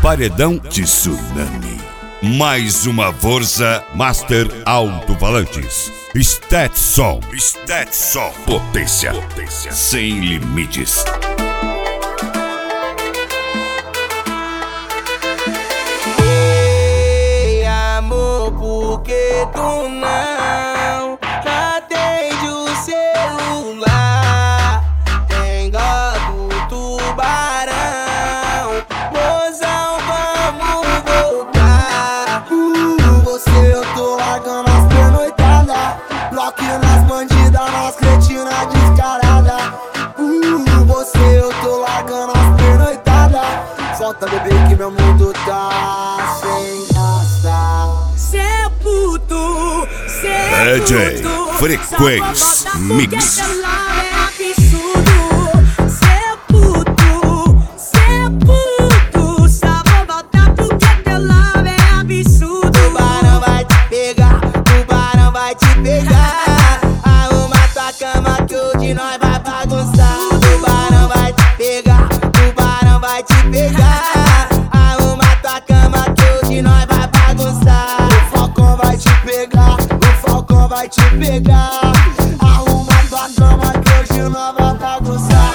paredão Tsunami. Mais uma força Master Alto-Falantes. Stetson. Potência sem limites. Ei, amor, por que tu não atende o celular? Tem dó do tubarão, mozão, vamos voltar. Você eu tô largando as pernoitadas, bloqueio nas bandidas, nas cretinas descaradas. Você eu tô largando as pernoitadas, solta bebê que meu mundo tá sem graça. Cê é puto, cê é DJ puto. Frequência Mix. Cê é absurdo. Cê é puto, só vou voltar porque teu love é absurdo. Tubarão vai te pegar, tubarão vai te pegar. Arruma tua cama que hoje nós vai bagunçar. Tubarão vai te pegar, tubarão vai te pegar. Arruma tua cama que hoje nós vai bagunçar. O falcão vai te pegar, o falcão vai te pegar. Arruma tua cama que hoje nós vai bagunçar.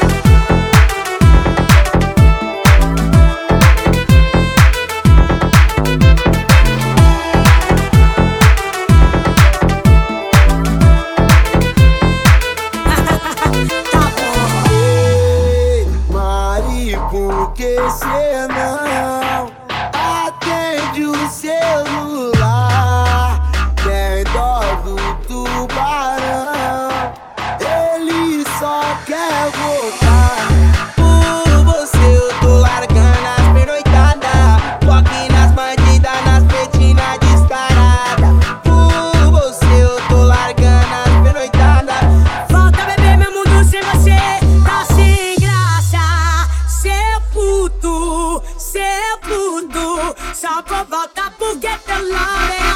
Por que cê não atende o celular? Tem dó do tubarão, ele só quer voltar. Por você eu tô largando as pernoitadas, foque nas bandidas, nas pretinas descaradas. Por você eu tô largando as pernoitadas. Volta beber meu mundo sem você, tá sem graça. Cê é puto, só vou voltar porque teu love é